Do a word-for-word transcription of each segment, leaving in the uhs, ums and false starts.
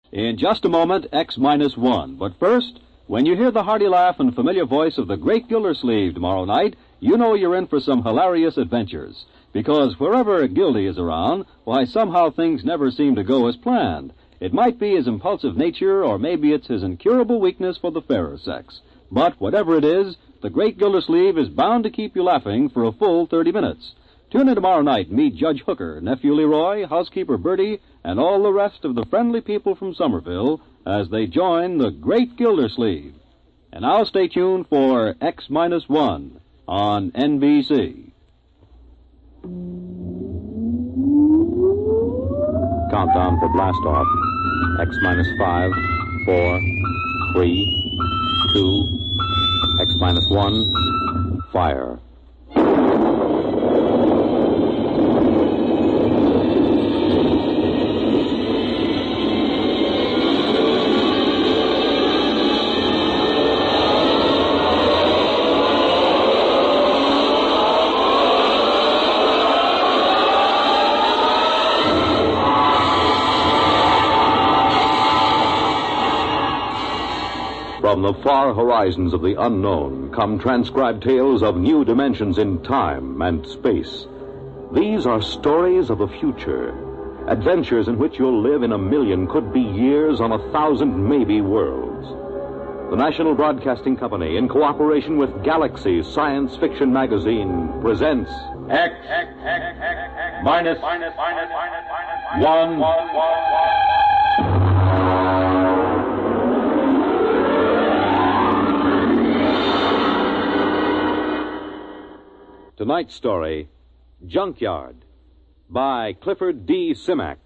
In just a moment, X minus one. But first, when you hear the hearty laugh and familiar voice of the great Gildersleeve tomorrow night, you know you're in for some hilarious adventures. Because wherever Gildy is around, why, somehow things never seem to go as planned. It might be his impulsive nature, or maybe it's his incurable weakness for the fairer sex. But whatever it is, the great Gildersleeve is bound to keep you laughing for a full thirty minutes. Tune in tomorrow night and meet Judge Hooker, Nephew Leroy, Housekeeper Bertie, and all the rest of the friendly people from Somerville as they join the great Gildersleeve. And now stay tuned for X minus one on N B C. Countdown for blast off. X minus five, four, three, two, X minus one, fire. From the far horizons of the unknown come transcribed tales of new dimensions in time and space. These are stories of the future, adventures in which you'll live in a million, could be years, on a thousand maybe worlds. The National Broadcasting Company, in cooperation with Galaxy Science Fiction Magazine, presents X, X, X, X, X minus, minus, minus, minus, one, one, one, one. Tonight's story, Junkyard, by Clifford D. Simak.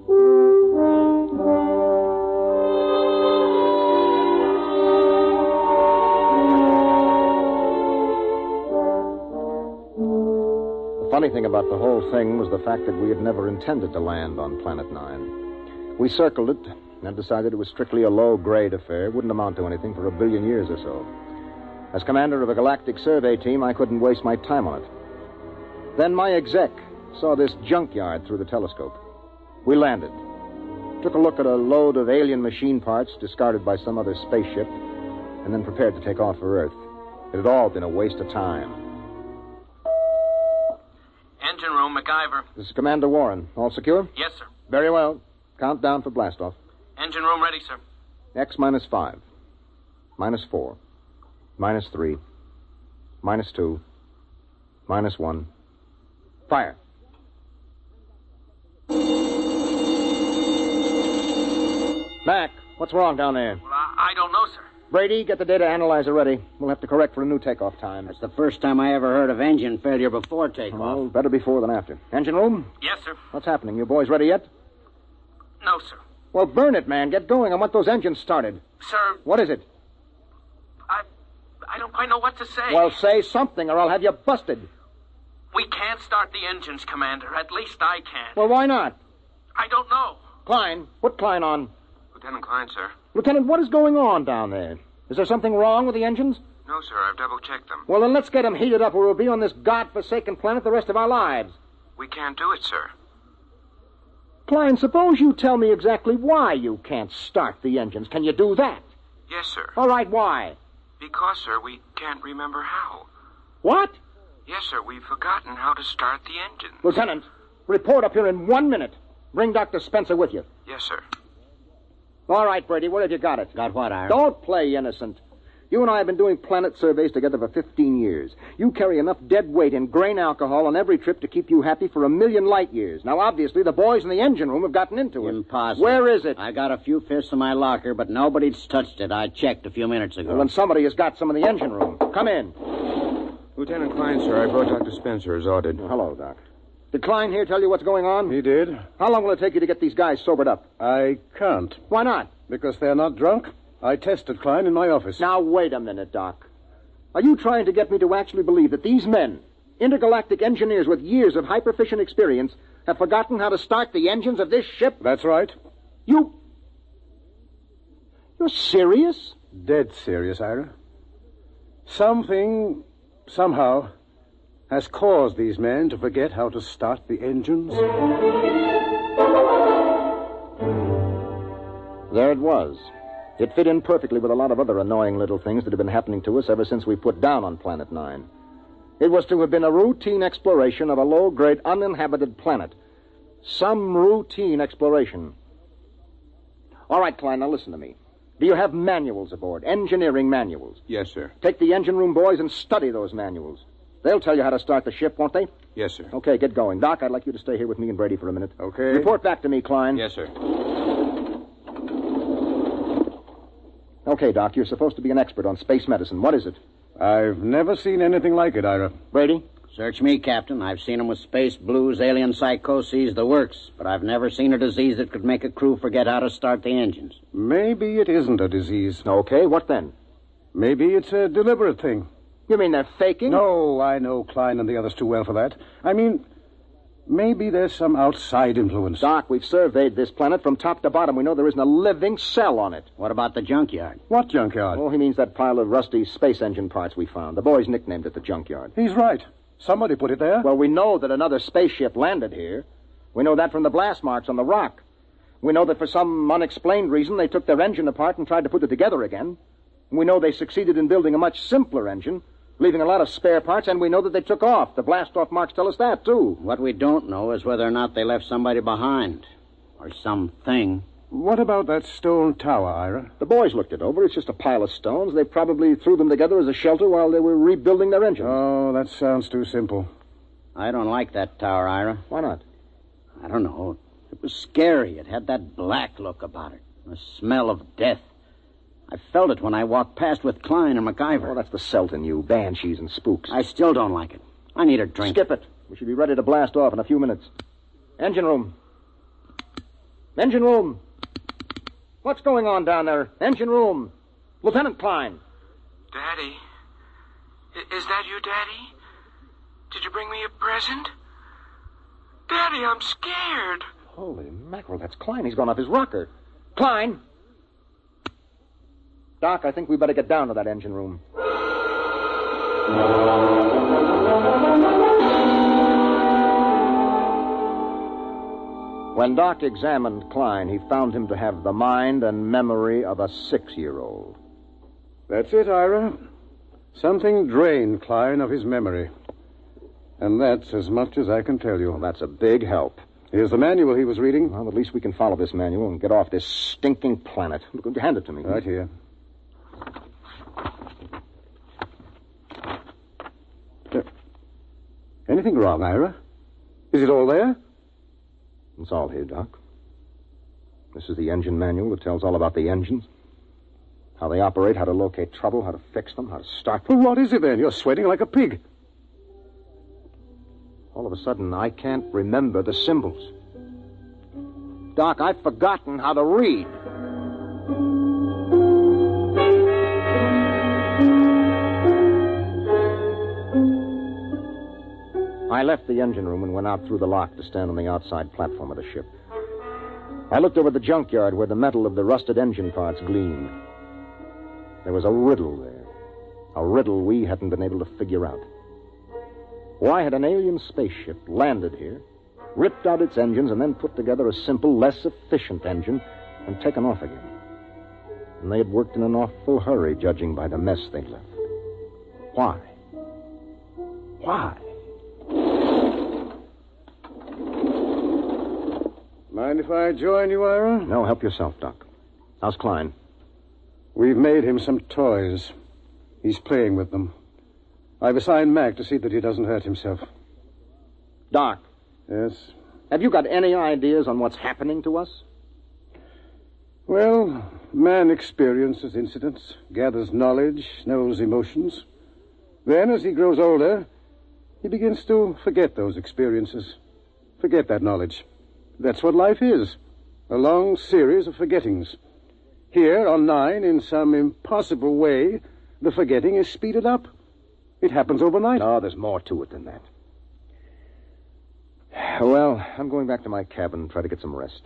The funny thing about the whole thing was the fact that we had never intended to land on Planet Nine. We circled it and decided it was strictly a low-grade affair, wouldn't amount to anything for a billion years or so. As commander of a galactic survey team, I couldn't waste my time on it. Then my exec saw this junkyard through the telescope. We landed, took a look at a load of alien machine parts discarded by some other spaceship, and then prepared to take off for Earth. It had all been a waste of time. Engine room, MacIver. This is Commander Warren. All secure? Yes, sir. Very well. Count down for blastoff. Engine room ready, sir. X minus five. Minus four. Minus three. Minus two. Minus one. Fire. Mac, what's wrong down there? Well, I, I don't know, sir. Brady, get the data analyzer ready. We'll have to correct for a new takeoff time. That's the first time I ever heard of engine failure before takeoff. Well, better before than after. Engine room? Yes, sir. What's happening? You boys ready yet? No, sir. Well, burn it, man. Get going. I want those engines started. Sir. What is it? I I don't quite know what to say. Well, say something or I'll have you busted. We can't start the engines, Commander. At least I can. Well, why not? I don't know. Klein, put Klein on. Lieutenant Klein, sir. Lieutenant, what is going on down there? Is there something wrong with the engines? No, sir. I've double-checked them. Well, then let's get them heated up or we'll be on this godforsaken planet the rest of our lives. We can't do it, sir. Klein, suppose you tell me exactly why you can't start the engines. Can you do that? Yes, sir. All right, why? Because, sir, we can't remember how. What? Yes, sir. We've forgotten how to start the engine. Lieutenant, report up here in one minute. Bring Doctor Spencer with you. Yes, sir. All right, Brady, where have you got it? Got what, Ira? Don't play innocent. You and I have been doing planet surveys together for fifteen years. You carry enough dead weight in grain alcohol on every trip to keep you happy for a million light years. Now, obviously, the boys in the engine room have gotten into it. Impossible. Where is it? I got a few fifths in my locker, but nobody's touched it. I checked a few minutes ago. Well, then somebody has got some in the engine room. Come in. Lieutenant Klein, sir, I brought Doctor Spencer as ordered. Hello, Doc. Did Klein here tell you what's going on? He did. How long will it take you to get these guys sobered up? I can't. Why not? Because they're not drunk. I tested Klein in my office. Now, wait a minute, Doc. Are you trying to get me to actually believe that these men, intergalactic engineers with years of hyperfission experience, have forgotten how to start the engines of this ship? That's right. You... You're serious? Dead serious, Ira. Something, somehow, has caused these men to forget how to start the engines. There it was. It fit in perfectly with a lot of other annoying little things that have been happening to us ever since we put down on Planet Nine. It was to have been a routine exploration of a low-grade uninhabited planet. Some routine exploration. All right, Klein, now listen to me. Do you have manuals aboard? Engineering manuals? Yes, sir. Take the engine room boys and study those manuals. They'll tell you how to start the ship, won't they? Yes, sir. Okay, get going. Doc, I'd like you to stay here with me and Brady for a minute. Okay. Report back to me, Klein. Yes, sir. Okay, Doc, you're supposed to be an expert on space medicine. What is it? I've never seen anything like it, Ira. Brady? Search me, Captain. I've seen 'em with space blues, alien psychoses, the works. But I've never seen a disease that could make a crew forget how to start the engines. Maybe it isn't a disease. Okay, what then? Maybe it's a deliberate thing. You mean they're faking? No, I know Klein and the others too well for that. I mean, maybe there's some outside influence. Doc, we've surveyed this planet from top to bottom. We know there isn't a living cell on it. What about the junkyard? What junkyard? Oh, he means that pile of rusty space engine parts we found. The boys nicknamed it the junkyard. He's right. Somebody put it there. Well, we know that another spaceship landed here. We know that from the blast marks on the rock. We know that for some unexplained reason they took their engine apart and tried to put it together again. We know they succeeded in building a much simpler engine, leaving a lot of spare parts, and we know that they took off. The blast-off marks tell us that, too. What we don't know is whether or not they left somebody behind. Or something. What about that stone tower, Ira? The boys looked it over. It's just a pile of stones. They probably threw them together as a shelter while they were rebuilding their engine. Oh, that sounds too simple. I don't like that tower, Ira. Why not? I don't know. It was scary. It had that black look about it. The smell of death. I felt it when I walked past with Klein and MacIver. Oh, that's the Celt in you. Banshees and spooks. I still don't like it. I need a drink. Skip it. We should be ready to blast off in a few minutes. Engine room. Engine room. What's going on down there? Engine room. Lieutenant Klein. Daddy? I- is that you, Daddy? Did you bring me a present? Daddy, I'm scared. Holy mackerel, that's Klein. He's gone off his rocker. Klein! Doc, I think we better get down to that engine room. When Doc examined Klein, he found him to have the mind and memory of a six-year-old. That's it, Ira. Something drained Klein of his memory. And that's as much as I can tell you. Well, that's a big help. Here's the manual he was reading. Well, at least we can follow this manual and get off this stinking planet. Hand it to me. Right here. Uh, anything wrong, Ira? Is it all there? It's all here, Doc. This is the engine manual that tells all about the engines. How they operate, how to locate trouble, how to fix them, how to start them. Well, what is it then? You're sweating like a pig. All of a sudden, I can't remember the symbols. Doc, I've forgotten how to read. I left the engine room and went out through the lock to stand on the outside platform of the ship. I looked over the junkyard where the metal of the rusted engine parts gleamed. There was a riddle there. A riddle we hadn't been able to figure out. Why had an alien spaceship landed here, ripped out its engines, and then put together a simple, less efficient engine and taken off again? And they had worked in an awful hurry, judging by the mess they'd left. Why? Why? Mind if I join you, Ira? No, help yourself, Doc. How's Klein? We've made him some toys. He's playing with them. I've assigned Mac to see that he doesn't hurt himself. Doc. Yes? Have you got any ideas on what's happening to us? Well, man experiences incidents, gathers knowledge, knows emotions. Then, as he grows older, he begins to forget those experiences, forget that knowledge. That's what life is, a long series of forgettings. Here on Nine, in some impossible way, the forgetting is speeded up. It happens overnight. No, there's more to it than that. Well, I'm going back to my cabin and try to get some rest.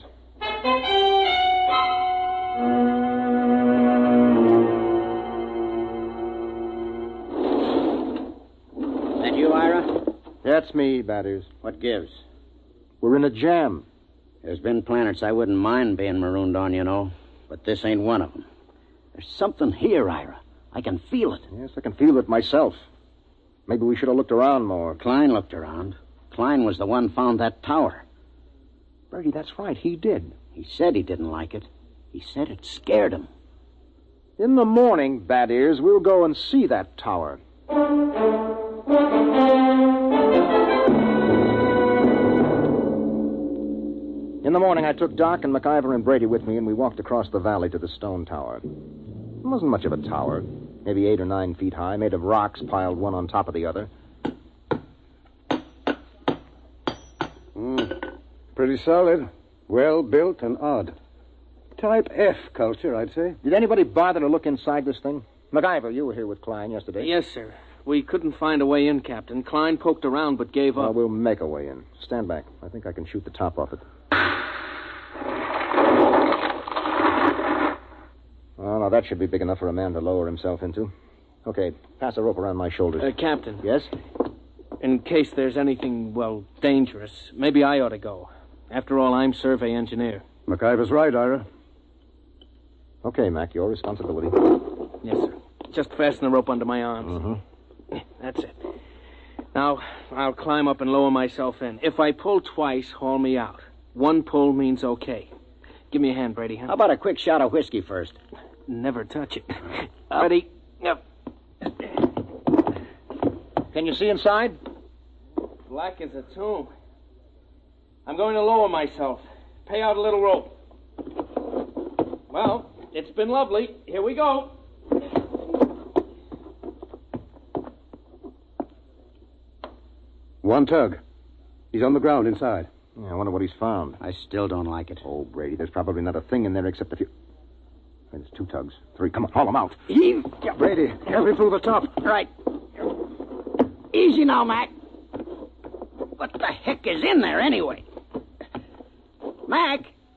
That you, Ira? That's me, Batters. What gives? We're in a jam. There's been planets I wouldn't mind being marooned on, you know. but this ain't one of them. There's something here, Ira. I can feel it. Yes, I can feel it myself. Maybe we should have looked around more. Klein looked around. Klein was the one found that tower. Bertie, that's right. He did. He said he didn't like it. He said it scared him. In the morning, Bad Ears, we'll go and see that tower. In the morning, I took Doc and MacIver and Brady with me, and we walked across the valley to the stone tower. It wasn't much of a tower, maybe eight or nine feet high, made of rocks piled one on top of the other. Mm, pretty solid, well built and odd. Type F culture, I'd say. Did anybody bother to look inside this thing? MacIver, you were here with Klein yesterday. Yes, sir. We couldn't find a way in, Captain. Klein poked around but gave Well, up. we'll make a way in. Stand back. I think I can shoot the top off it. Oh, now that should be big enough for a man to lower himself into. Okay, pass a rope around my shoulders. Uh, Captain. Yes? In case there's anything, well, dangerous, maybe I ought to go. After all, I'm survey engineer. MacIver's right, Ira. Okay, Mac, your responsibility. Yes, sir. Just fasten the rope under my arms. Mm-hmm. That's it. Now, I'll climb up and lower myself in. If I pull twice, haul me out. One pull means okay. Give me a hand, Brady. Huh? How about a quick shot of whiskey first? Never touch it. Ready? Yep. Can you see inside? Black as a tomb. I'm going to lower myself. Pay out a little rope. Well, it's been lovely. Here we go. One tug. He's on the ground inside. Yeah, I wonder what he's found. I still don't like it. Oh, Brady, there's probably not a thing in there except a few... There's two tugs. Three. Come on, haul them out. Heave. Brady, help me through the top. Right. Easy now, Mac. What the heck is in there, anyway? Mac?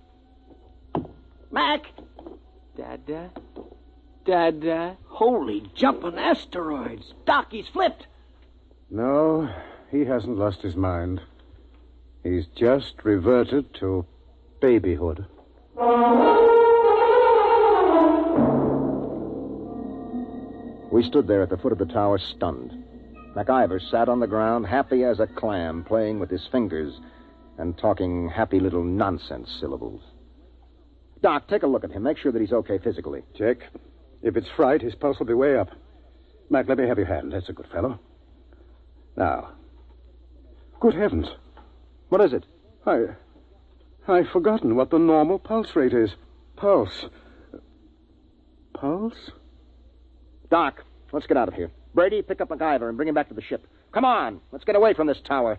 Mac? Dada? Dada? Holy jumping asteroids. Doc, he's flipped. No, he hasn't lost his mind. He's just reverted to babyhood. We stood there at the foot of the tower, stunned. MacIver sat on the ground, happy as a clam, playing with his fingers and talking happy little nonsense syllables. Doc, take a look at him. Make sure that he's okay physically. Check. If it's fright, his pulse will be way up. Mac, let me have your hand. That's a good fellow. Now. Good heavens. What is it? I... I've forgotten what the normal pulse rate is. Pulse. Pulse? Doc, let's get out of here. Brady, pick up MacIver and bring him back to the ship. Come on, let's get away from this tower.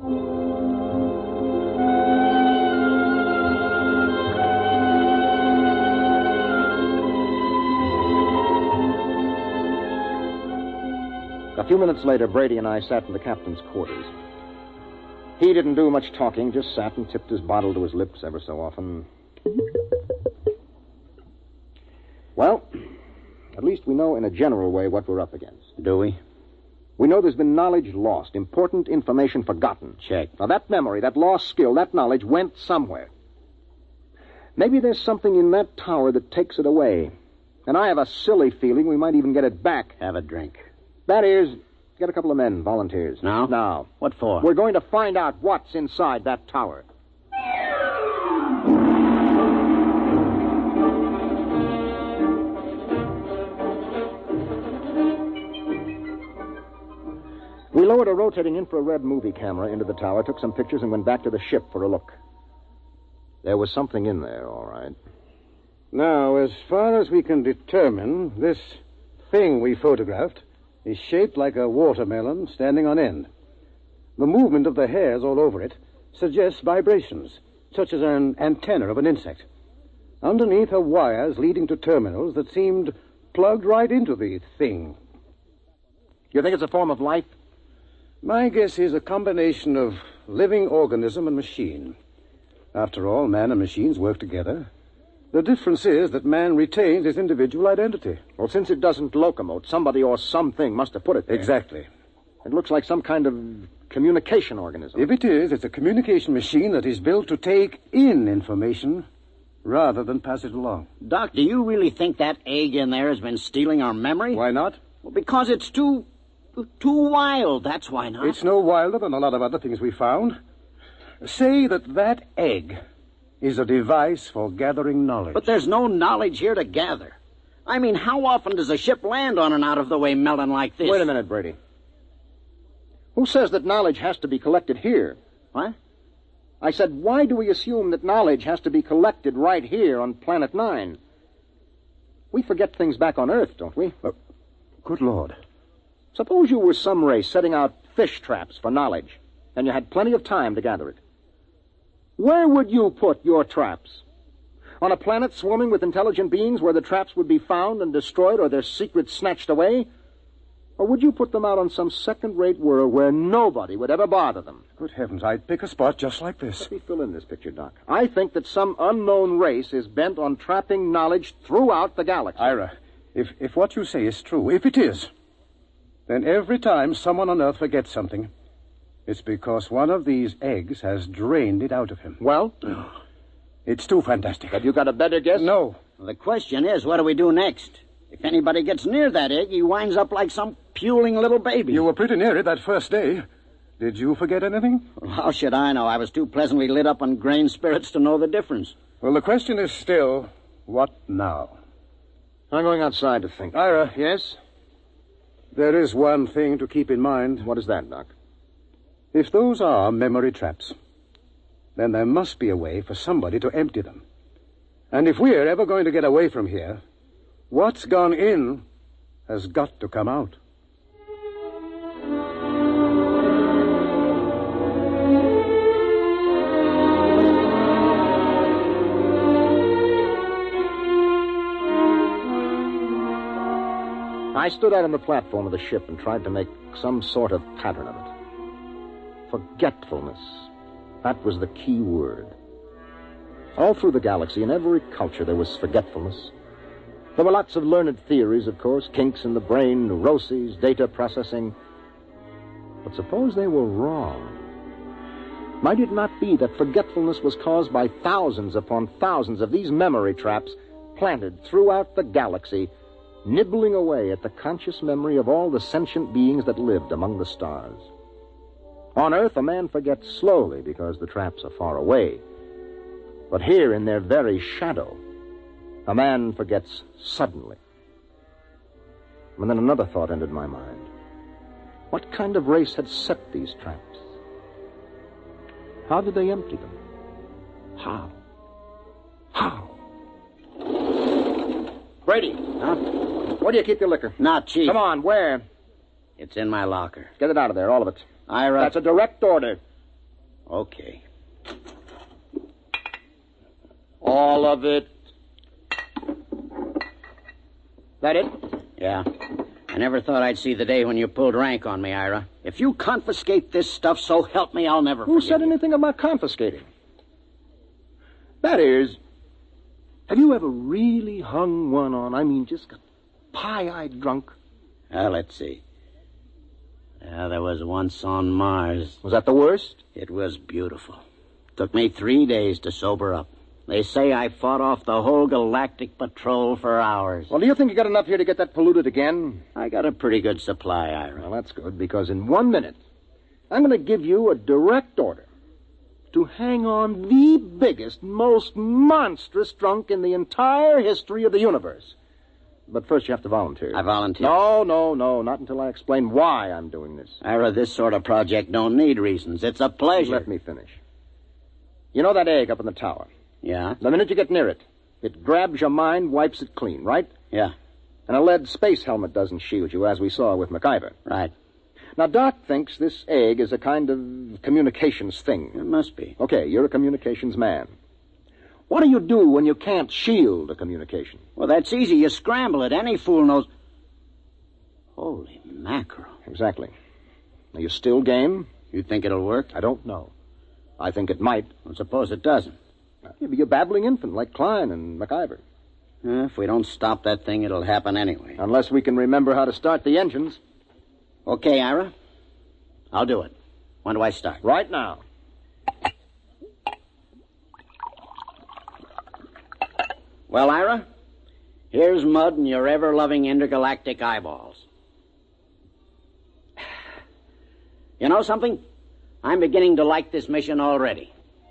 A few minutes later, Brady and I sat in the captain's quarters. He didn't do much talking, just sat and tipped his bottle to his lips ever so often. Well, at least we know in a general way what we're up against. Do we? We know there's been knowledge lost, important information forgotten. Check. Now, that memory, that lost skill, that knowledge went somewhere. Maybe there's something in that tower that takes it away. And I have a silly feeling we might even get it back. Have a drink. That is, get a couple of men, volunteers. Now? Now. What for? We're going to find out what's inside that tower. We lowered a rotating infrared movie camera into the tower, took some pictures, and went back to the ship for a look. There was something in there, all right. Now, as far as we can determine, this thing we photographed is shaped like a watermelon standing on end. The movement of the hairs all over it suggests vibrations, such as an antenna of an insect. Underneath are wires leading to terminals that seemed plugged right into the thing. You think it's a form of life? My guess is a combination of living organism and machine. After all, man and machines work together. The difference is that man retains his individual identity. Well, since it doesn't locomote, somebody or something must have put it there. Exactly. It looks like some kind of communication organism. If it is, it's a communication machine that is built to take in information rather than pass it along. Doc, do you really think that egg in there has been stealing our memory? Why not? Well, because it's too... too wild, that's why not. It's no wilder than a lot of other things we found. Say that that egg is a device for gathering knowledge. But there's no knowledge here to gather. I mean, how often does a ship land on an out-of-the-way melon like this? Wait a minute, Brady. Who says that knowledge has to be collected here? What? I said, why do we assume that knowledge has to be collected right here on Planet Nine? We forget things back on Earth, don't we? Uh, good Lord. Suppose you were some race setting out fish traps for knowledge, and you had plenty of time to gather it. Where would you put your traps? On a planet swarming with intelligent beings where the traps would be found and destroyed or their secrets snatched away? Or would you put them out on some second-rate world where nobody would ever bother them? Good heavens, I'd pick a spot just like this. Let me fill in this picture, Doc. I think that some unknown race is bent on trapping knowledge throughout the galaxy. Ira, if, if what you say is true, if it is, then every time someone on Earth forgets something, it's because one of these eggs has drained it out of him. Well? It's too fantastic. Have you got a better guess? No. Well, the question is, what do we do next? If anybody gets near that egg, he winds up like some puling little baby. You were pretty near it that first day. Did you forget anything? Well, how should I know? I was too pleasantly lit up on grain spirits to know the difference. Well, the question is still, what now? I'm going outside to think. Ira. Yes? There is one thing to keep in mind. What is that, Doc? If those are memory traps, then there must be a way for somebody to empty them. And if we're ever going to get away from here, what's gone in has got to come out. I stood out on the platform of the ship and tried to make some sort of pattern of it. Forgetfulness. That was the key word. All through the galaxy, in every culture, there was forgetfulness. There were lots of learned theories, of course, kinks in the brain, neuroses, data processing. But suppose they were wrong. Might it not be that forgetfulness was caused by thousands upon thousands of these memory traps planted throughout the galaxy, nibbling away at the conscious memory of all the sentient beings that lived among the stars? On Earth, a man forgets slowly because the traps are far away. But here, in their very shadow, a man forgets suddenly. And then another thought entered my mind. What kind of race had set these traps? How did they empty them? How? How? Brady. Huh? Where do you keep your liquor? Not cheap. Come on, where? It's in my locker. Get it out of there, all of it. Ira. That's a direct order. Okay. All of it. That it? Yeah. I never thought I'd see the day when you pulled rank on me, Ira. If you confiscate this stuff, so help me, I'll never Who forgive said you. anything about confiscating? That is, have you ever really hung one on, I mean, just got pie-eyed drunk? Well, let's see. Yeah, there was once on Mars. Was that the worst? It was beautiful. Took me three days to sober up. They say I fought off the whole galactic patrol for hours. Well, do you think you got enough here to get that polluted again? I got a pretty good supply, Ira. Well, that's good, because in one minute, I'm going to give you a direct order to hang on the biggest, most monstrous drunk in the entire history of the universe. But first you have to volunteer. I volunteer. No, no, no, not until I explain why I'm doing this. Ira, this sort of project don't need reasons. It's a pleasure. Let me finish. You know that egg up in the tower? Yeah? The minute you get near it, it grabs your mind, wipes it clean, right? Yeah. And a lead space helmet doesn't shield you, as we saw with MacIver. Right. Now, Doc thinks this egg is a kind of communications thing. It must be. Okay, you're a communications man. What do you do when you can't shield a communication? Well, that's easy. You scramble it. Any fool knows. Holy mackerel. Exactly. Are you still game? You think it'll work? I don't know. I think it might. Well, suppose it doesn't. You'll be a babbling infant like Klein and MacIver. Uh, if we don't stop that thing, it'll happen anyway. Unless we can remember how to start the engines. Okay, Ira. I'll do it. When do I start? Right now. Well, Ira, here's mud in your ever-loving intergalactic eyeballs. You know something? I'm beginning to like this mission already.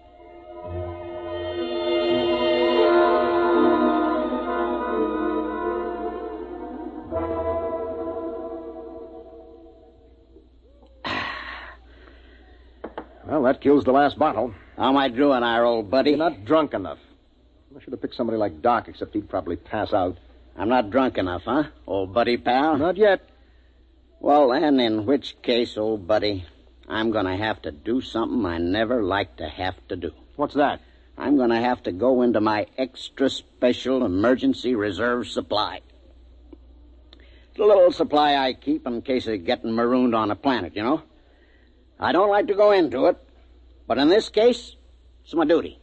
Well, that kills the last bottle. How am I doing, Ira, old buddy? You're not drunk enough. I should have picked somebody like Doc, except he'd probably pass out. I'm not drunk enough, huh, old buddy pal? Not yet. Well, then, in which case, old buddy, I'm going to have to do something I never like to have to do. What's that? I'm going to have to go into my extra special emergency reserve supply. It's a little supply I keep in case of getting marooned on a planet, you know? I don't like to go into it, but in this case, it's my duty.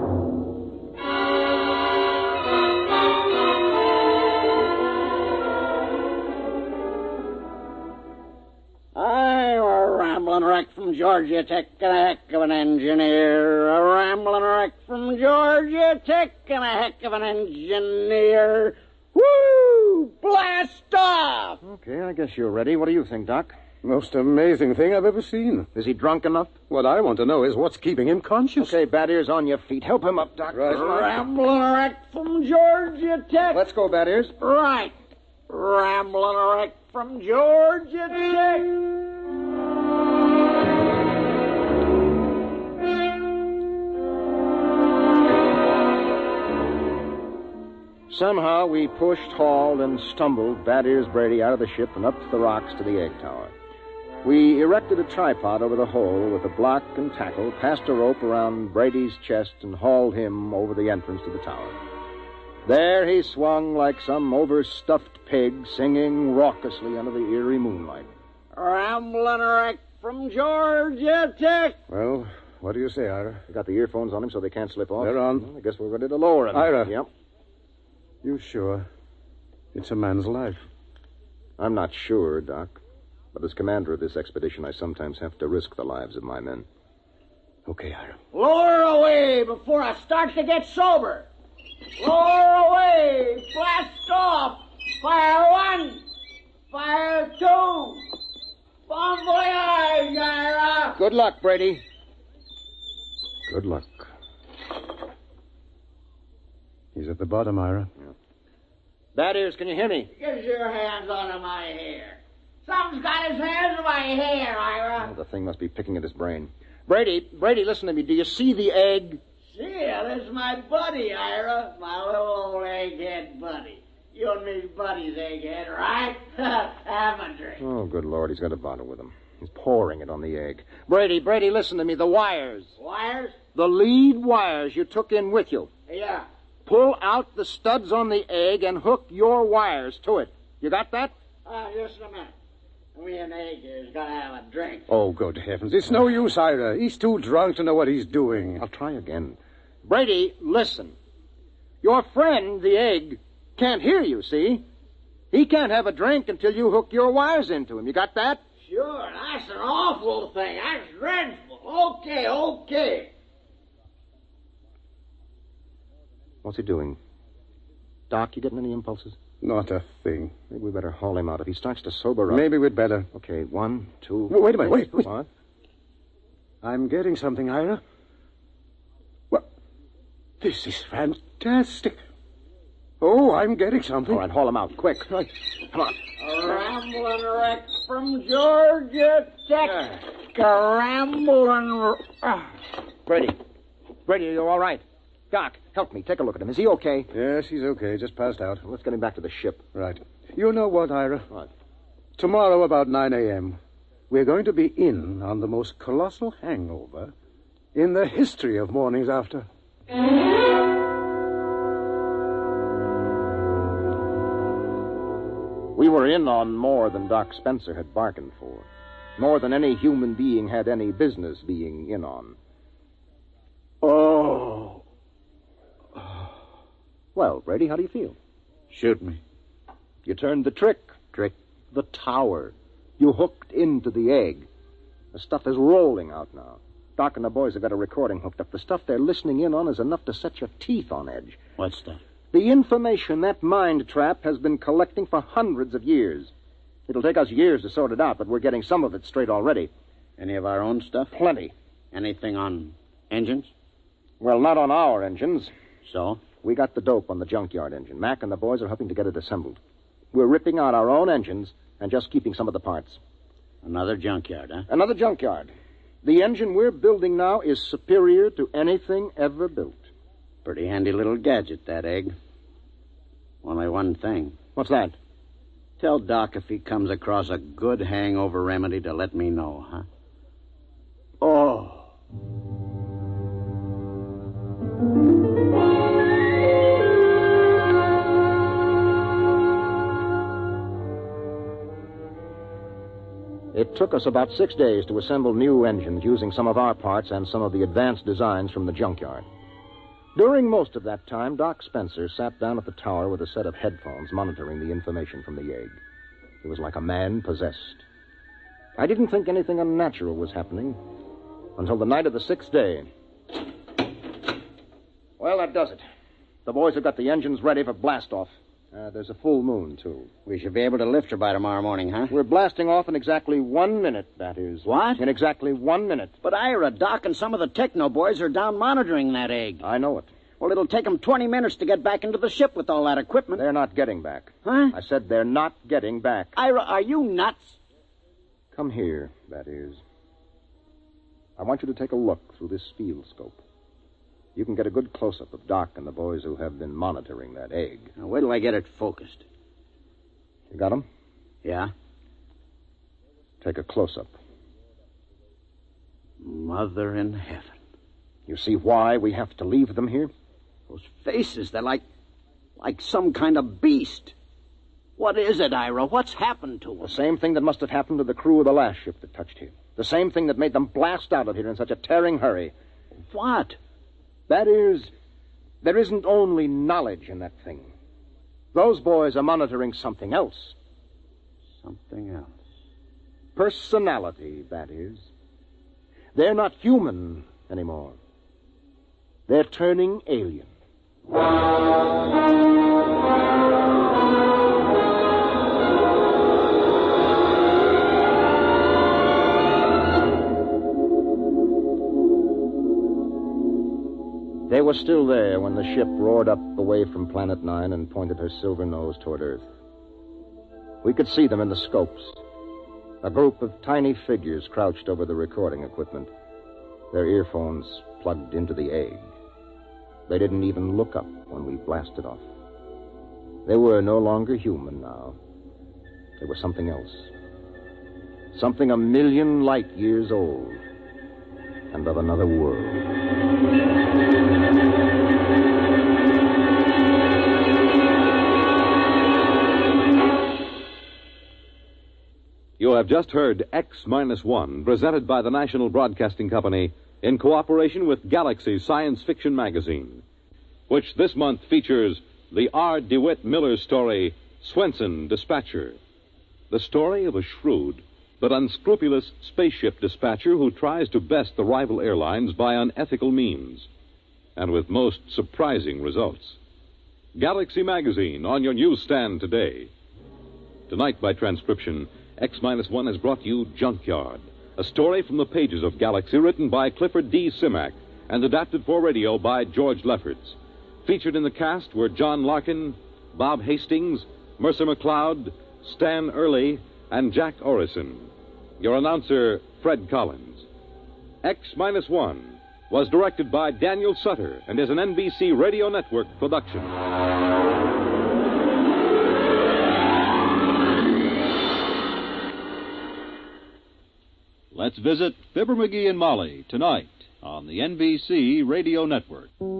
I'm a rambling wreck from Georgia Tech and a heck of an engineer. A rambling wreck from Georgia Tech and a heck of an engineer. Woo! Blast off! Okay, I guess you're ready. What do you think, Doc? Most amazing thing I've ever seen. Is he drunk enough? What I want to know is what's keeping him conscious. Okay, Bad Ears, on your feet. Help him up, Doc. Right. Rambling wreck from Georgia Tech. Let's go, Bad Ears. Right. Rambling wreck from Georgia Tech. Somehow we pushed, hauled, and stumbled Bad Ears Brady out of the ship and up the rocks to the egg tower. We erected a tripod over the hole with a block and tackle, passed a rope around Brady's chest, and hauled him over the entrance to the tower. There he swung like some overstuffed pig, singing raucously under the eerie moonlight. Rambling wreck from Georgia Tech. Well, what do you say, Ira? I got the earphones on him so they can't slip off. They're on. Well, I guess we're ready to lower him. Ira. Yep. You sure? It's a man's life. I'm not sure, Doc. But as commander of this expedition, I sometimes have to risk the lives of my men. Okay, Ira. Lower away before I start to get sober. Lower away. Blast off. Fire one. Fire two. Bon voyage, Ira. Good luck, Brady. Good luck. He's at the bottom, Ira. Yeah. Bad Ears, can you hear me? Get your hands out my hair. Something's got his hands in my hair, Ira. Oh, the thing must be picking at his brain. Brady, Brady, listen to me. Do you see the egg? See, this is my buddy, Ira. My little old egghead buddy. You and me's buddies, egghead, right? Have a drink. Oh, good Lord, he's got a bottle with him. He's pouring it on the egg. Brady, Brady, listen to me. The wires. Wires? The lead wires you took in with you. Yeah. Pull out the studs on the egg and hook your wires to it. You got that? Uh, just a minute. Me and egg here's got to have a drink. Oh, good heavens. It's no use, Ira. He's too drunk to know what he's doing. I'll try again. Brady, listen. Your friend, the egg, can't hear you, see? He can't have a drink until you hook your wires into him. You got that? Sure, that's an awful thing. That's dreadful. Okay, okay. What's he doing? Doc, you getting any impulses? Not a thing. Maybe we better haul him out. If he starts to sober up... Maybe we'd better. Okay, one, two... Wait, wait a minute, wait, wait. What? I'm getting something, Ira. Well, this is fantastic. Oh, I'm getting something. All right, haul him out, quick. Right. Come on. A rambling wreck from Georgia Tech. A rambling... Uh. Brady. Brady, are you all right? Doc, help me. Take a look at him. Is he okay? Yes, he's okay. Just passed out. Let's get him back to the ship. Right. You know what, Ira? What? Tomorrow about nine a.m., we're going to be in on the most colossal hangover in the history of mornings after. We were in on more than Doc Spencer had bargained for. More than any human being had any business being in on. Oh. Well, Brady, how do you feel? Shoot me. You turned the trick. Trick? The tower. You hooked into the egg. The stuff is rolling out now. Doc and the boys have got a recording hooked up. The stuff they're listening in on is enough to set your teeth on edge. What's that? The information that mind trap has been collecting for hundreds of years. It'll take us years to sort it out, but we're getting some of it straight already. Any of our own stuff? Plenty. Anything on engines? Well, not on our engines. So? We got the dope on the junkyard engine. Mac and the boys are helping to get it assembled. We're ripping out our own engines and just keeping some of the parts. Another junkyard, huh? Another junkyard. The engine we're building now is superior to anything ever built. Pretty handy little gadget, that egg. Only one thing. What's that? Tell Doc if he comes across a good hangover remedy to let me know, huh? Oh. It took us about six days to assemble new engines using some of our parts and some of the advanced designs from the junkyard. During most of that time, Doc Spencer sat down at the tower with a set of headphones monitoring the information from the egg. He was like a man possessed. I didn't think anything unnatural was happening until the night of the sixth day. Well, that does it. The boys have got the engines ready for blast-off. Uh, there's a full moon, too. We should be able to lift her by tomorrow morning, huh? We're blasting off in exactly one minute, that is. What? In exactly one minute. But Ira, Doc, and some of the techno boys are down monitoring that egg. I know it. Well, it'll take them twenty minutes to get back into the ship with all that equipment. They're not getting back. Huh? I said they're not getting back. Ira, are you nuts? Come here, that is. I want you to take a look through this field scope. You can get a good close-up of Doc and the boys who have been monitoring that egg. Now, wait till I get it focused. You got 'em? Yeah? Take a close-up. Mother in heaven. You see why we have to leave them here? Those faces, they're like... like some kind of beast. What is it, Ira? What's happened to them? The same thing that must have happened to the crew of the last ship that touched here. The same thing that made them blast out of here in such a tearing hurry. What? That is, there isn't only knowledge in that thing. Those boys are monitoring something else. Something else. Personality, that is. They're not human anymore. They're turning alien. They were still there when the ship roared up away from Planet Nine and pointed her silver nose toward Earth. We could see them in the scopes. A group of tiny figures crouched over the recording equipment, their earphones plugged into the egg. They didn't even look up when we blasted off. They were no longer human now. They were something else. Something a million light years old and of another world. You have just heard X Minus One, presented by the National Broadcasting Company in cooperation with Galaxy Science Fiction Magazine, which this month features the R. DeWitt Miller story, Swenson Dispatcher. The story of a shrewd but unscrupulous spaceship dispatcher who tries to best the rival airlines by unethical means, and with most surprising results. Galaxy Magazine on your newsstand today. Tonight, by transcription, X Minus One has brought you Junkyard, a story from the pages of Galaxy written by Clifford D. Simak and adapted for radio by George Lefferts. Featured in the cast were John Larkin, Bob Hastings, Mercer McLeod, Stan Early, and Jack Orison. Your announcer, Fred Collins. X Minus One was directed by Daniel Sutter and is an N B C Radio Network production. Let's visit Fibber McGee and Molly tonight on the N B C Radio Network.